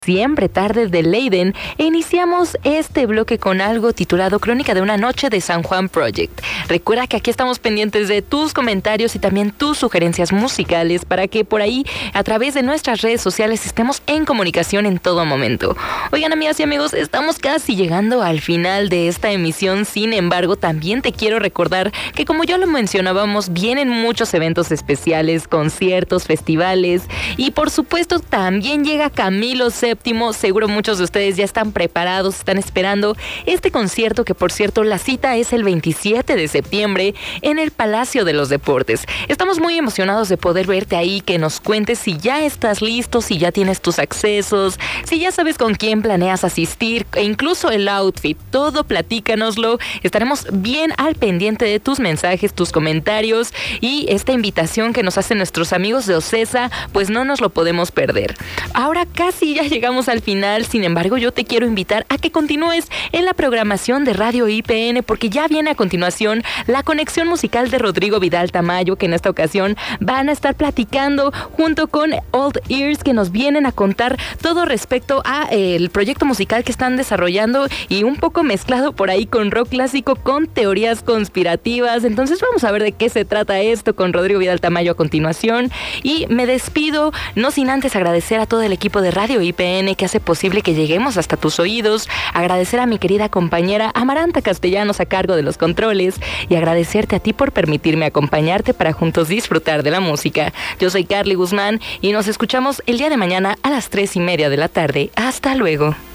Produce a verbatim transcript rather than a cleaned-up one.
Siempre tarde de Leiden e iniciamos este bloque con algo titulado Crónica de una noche de San Juan Project. Recuerda que aquí estamos pendientes de tus comentarios y también tus sugerencias musicales para que por ahí a través de nuestras redes sociales estemos en comunicación en todo momento. Oigan, amigas y amigos, estamos casi llegando al final de esta emisión. Sin embargo, también te quiero recordar que, como ya lo mencionábamos, vienen muchos eventos especiales, conciertos, festivales y por supuesto también llega Camilo Séptimo. Seguro muchos de ustedes ya están preparados, están esperando este concierto, que por cierto la cita es el veintisiete de septiembre en el Palacio de los Deportes. Estamos muy emocionados de poder verte ahí, que nos cuentes si ya estás listo, si ya tienes tus accesos, si ya sabes con quién planeas asistir e incluso el outfit. Todo platícanoslo, estaremos bien al pendiente de tus mensajes, tus comentarios y esta invitación que nos hacen nuestros amigos de Ocesa, pues no nos lo podemos perder. Ahora casi ya llegamos Llegamos al final, sin embargo yo te quiero invitar a que continúes en la programación de Radio I P N, porque ya viene a continuación la conexión musical de Rodrigo Vidal Tamayo, que en esta ocasión van a estar platicando junto con Old Ears, que nos vienen a contar todo respecto a eh, el proyecto musical que están desarrollando y un poco mezclado por ahí con rock clásico, con teorías conspirativas. Entonces vamos a ver de qué se trata esto con Rodrigo Vidal Tamayo a continuación, y me despido no sin antes agradecer a todo el equipo de Radio I P N que hace posible que lleguemos hasta tus oídos, agradecer a mi querida compañera Amaranta Castellanos a cargo de los controles y agradecerte a ti por permitirme acompañarte para juntos disfrutar de la música. Yo soy Carly Guzmán y nos escuchamos el día de mañana a las tres y media de la tarde. Hasta luego.